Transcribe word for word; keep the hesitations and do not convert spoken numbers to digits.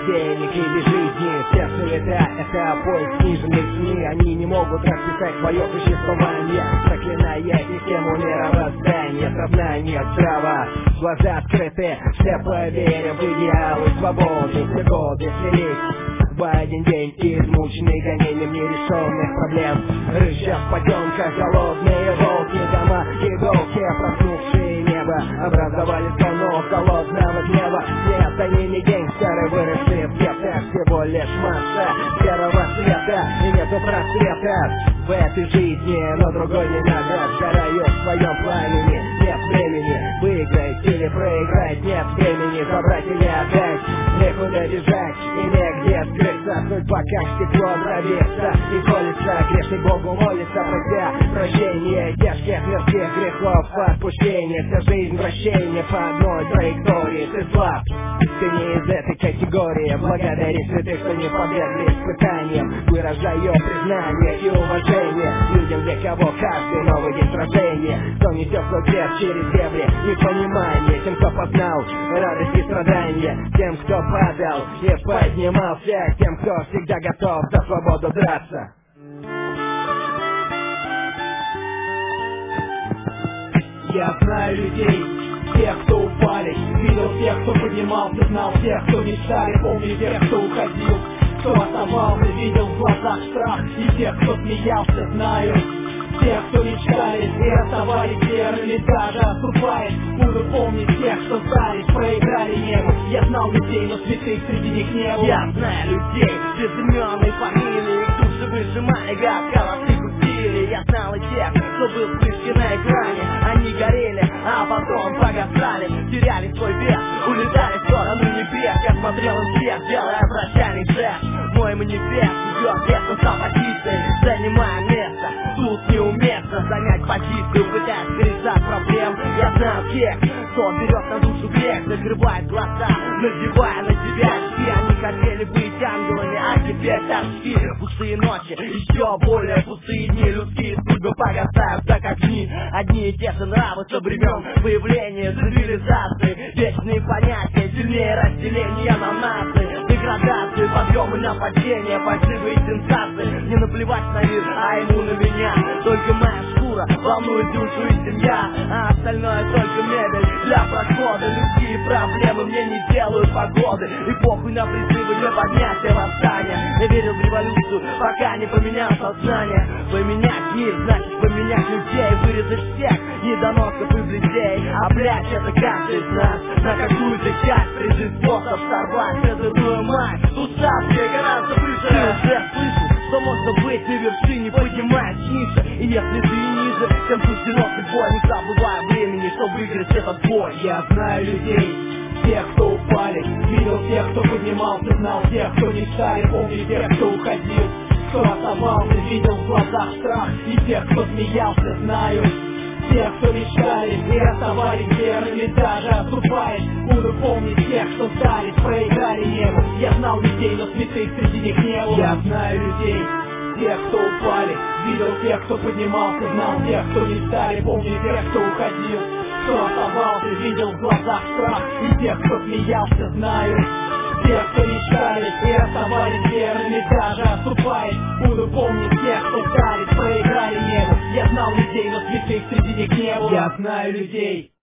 денег или жизни. Все суета — это поиск сниженной цены. Они не могут расписать свое существование, проклиная систему мировоздания. Сознание здраво, глаза открыты, слепо веря в идеалы свободы. Все годы слились в один день, измученный гонением нерешенных проблем. Рычат потемка, голодные волки, дома иголки, проснувшие небо образовали страну холодного гнева. Нет, они не гангстеры, выросшие в гетто, всего лишь масса серого света, и нету просвета в этой жизни, но другой не надо. Сгорают в своем пламени, нет времени выиграть или проиграть, нет времени забрать или отдать, некуда бежать и негде скрыться. Судьба как стекло дробится и колется, грешный Богу молится, прося прощения тяжких мирских грехов, отпущения. Вся жизнь вращение по одной траектории. Ты слаб, ты не из этой категории. Благодари святых, что не подвергли испытаниям. Выражаю признание и уважение людям, для кого каждый новый день сражения. Кто несет свой крест через дебри непонимания, тем, кто познал радость и страдания, тем, кто падал и поднимался, тем, кто всегда готов за свободу драться. Я знаю людей, тех, кто упали, видел тех, кто поднимался, знал тех, кто мечтали, помню тех, кто уходил, кто оставался, видел в глазах страх, и тех, кто смеялся, знаю тех, кто мечтали и оставались верными, даже отступаясь. Буду помнить тех, что сдались, проиграли небо. Я знал людей, но святых среди них не было. Я знаю людей, без имен и фамилий, их души выжимали, как колосы крутили. Я знал и тех, кто был вспышки на экране. Они горели, а потом погасали, теряли свой вес, улетали в сторону небес. Я смотрел им вслед, делая прощальный жест. Мой манифест идет вверх на позиции, занимая место. Тут неуместно занять позицию, пытаясь решать проблем. Я знаю тех, кто берет на душу грех, закрывает глаза, надевая на себя очки. Они хотели быть ангелами, а теперь торчки. Пустые ночи, еще более пустые дни. Людские судьбы погасают, так как дни. Одни и те же нравы со времен появления цивилизации. Вечные понятия, сильнее разделения на нации. Деградации, подъемы на падение, фальшивые сенсации. Не наплевать на мир, а ему на меня. Только моя шкура волнует душу и семья, а остальное только мебель для прохода. Людские проблемы мне не делают погоды, и похуй на призывы для поднятия восстания. Я верил в революцию, пока не поменял сознание. Поменять мир значит поменять людей, вырезать всех недоносков и бледей. А блядь, это каждый из нас на какую-то часть призыв способ сорвать целую мать. Уставшие гораздо выше. Ты уже слышал, что можно быть на вершине, поднимаясь ниже. И если ты ниже, тем суждено судьбой. Не забывая времени, чтобы выиграть этот бой. Я знаю людей, тех, кто упали, видел тех, кто поднимался, знал тех, кто мечтали, помню тех, кто уходил, кто оставался, видел в глазах страх, и тех, кто смеялся, знаю тех, кто мечтали и оставались верными, даже отступаясь. Буду помнить тех, что сдались, проиграли небо. Я знал людей, но святых среди них не было. Я знаю людей, тех, кто упали, видел тех, кто поднимался, знал тех, кто мечтали, помню тех, кто уходил, кто оставался, видел в глазах страх, и тех, кто смеялся, знаю тех, кто мечтали и оставались верными, даже отступаясь. Буду помнить тех, кто сдались, проиграли небо. Я знал людей, но святых среди них не было. Я знаю людей.